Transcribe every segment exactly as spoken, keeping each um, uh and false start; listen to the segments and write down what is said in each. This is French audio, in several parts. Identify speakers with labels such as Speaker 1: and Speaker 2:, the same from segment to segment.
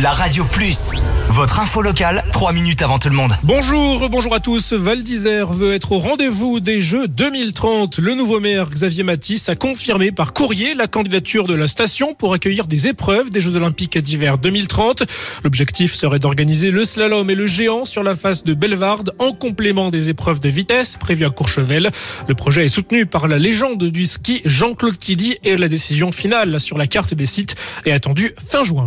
Speaker 1: la Radio Plus. Votre info locale, trois minutes avant tout le monde.
Speaker 2: Bonjour, bonjour à tous. Val d'Isère veut être au rendez-vous des Jeux deux mille trente. Le nouveau maire Xavier Matisse a confirmé par courrier la candidature de la station pour accueillir des épreuves des Jeux Olympiques d'hiver deux mille trente. L'objectif serait d'organiser le slalom et le géant sur la face de Bellevarde en complément des épreuves de vitesse prévues à Courchevel. Le projet est soutenu par la légende du ski Jean-Claude Killy et la décision finale sur la carte des sites est attendue fin juin.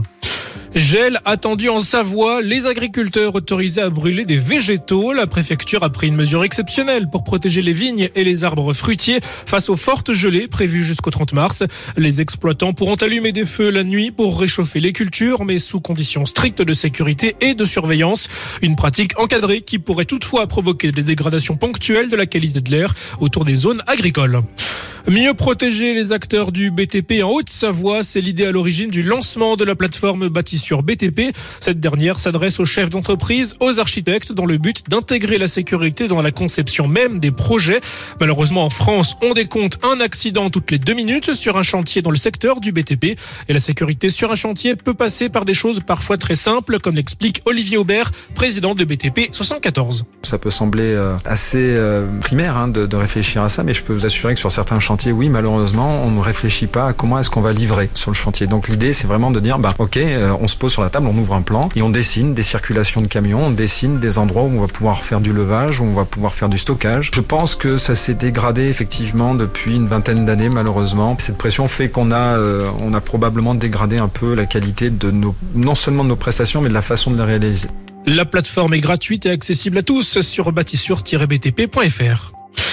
Speaker 2: Gel attendu en Savoie, les agriculteurs autorisés à brûler des végétaux. La préfecture a pris une mesure exceptionnelle pour protéger les vignes et les arbres fruitiers face aux fortes gelées prévues jusqu'au trente mars. Les exploitants pourront allumer des feux la nuit pour réchauffer les cultures, mais sous conditions strictes de sécurité et de surveillance. Une pratique encadrée qui pourrait toutefois provoquer des dégradations ponctuelles de la qualité de l'air autour des zones agricoles. Mieux protéger les acteurs du B T P en Haute-Savoie, c'est l'idée à l'origine du lancement de la plateforme Bâtissure B T P. Cette dernière s'adresse aux chefs d'entreprise, aux architectes, dans le but d'intégrer la sécurité dans la conception même des projets. Malheureusement, en France, on décompte un accident toutes les deux minutes sur un chantier dans le secteur du B T P. Et la sécurité sur un chantier peut passer par des choses parfois très simples, comme l'explique Olivier Aubert, président de B T P soixante-quatorze.
Speaker 3: Ça peut sembler euh, assez euh, primaire hein, de, de réfléchir à ça, mais je peux vous assurer que sur certains chantiers, oui, malheureusement, on ne réfléchit pas à comment est-ce qu'on va livrer sur le chantier. Donc l'idée, c'est vraiment de dire, bah, ok, euh, on se pose sur la table, on ouvre un plan et on dessine des circulations de camions, on dessine des endroits où on va pouvoir faire du levage, où on va pouvoir faire du stockage. Je pense que ça s'est dégradé effectivement depuis une vingtaine d'années, malheureusement. Cette pression fait qu'on a, euh, on a probablement dégradé un peu la qualité de nos, non seulement de nos prestations, mais de la façon de les réaliser.
Speaker 2: La plateforme est gratuite et accessible à tous sur bâtissure tiret b t p point f r.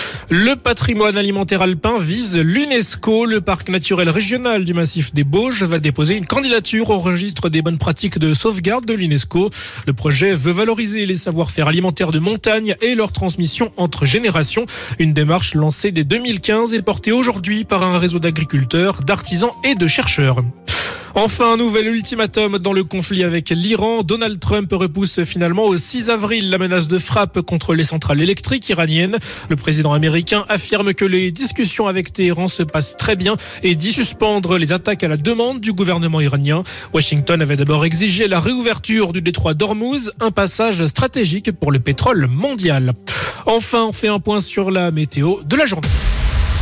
Speaker 2: Le patrimoine alimentaire alpin vise l'UNESCO. Le parc naturel régional du massif des Bauges va déposer une candidature au registre des bonnes pratiques de sauvegarde de l'UNESCO. Le projet veut valoriser les savoir-faire alimentaires de montagne et leur transmission entre générations. Une démarche lancée dès deux mille quinze et portée aujourd'hui par un réseau d'agriculteurs, d'artisans et de chercheurs. Enfin, un nouvel ultimatum dans le conflit avec l'Iran. Donald Trump repousse finalement au six avril la menace de frappe contre les centrales électriques iraniennes. Le président américain affirme que les discussions avec Téhéran se passent très bien et dit suspendre les attaques à la demande du gouvernement iranien. Washington avait d'abord exigé la réouverture du détroit d'Ormuz, un passage stratégique pour le pétrole mondial. Enfin, on fait un point sur la météo de la journée.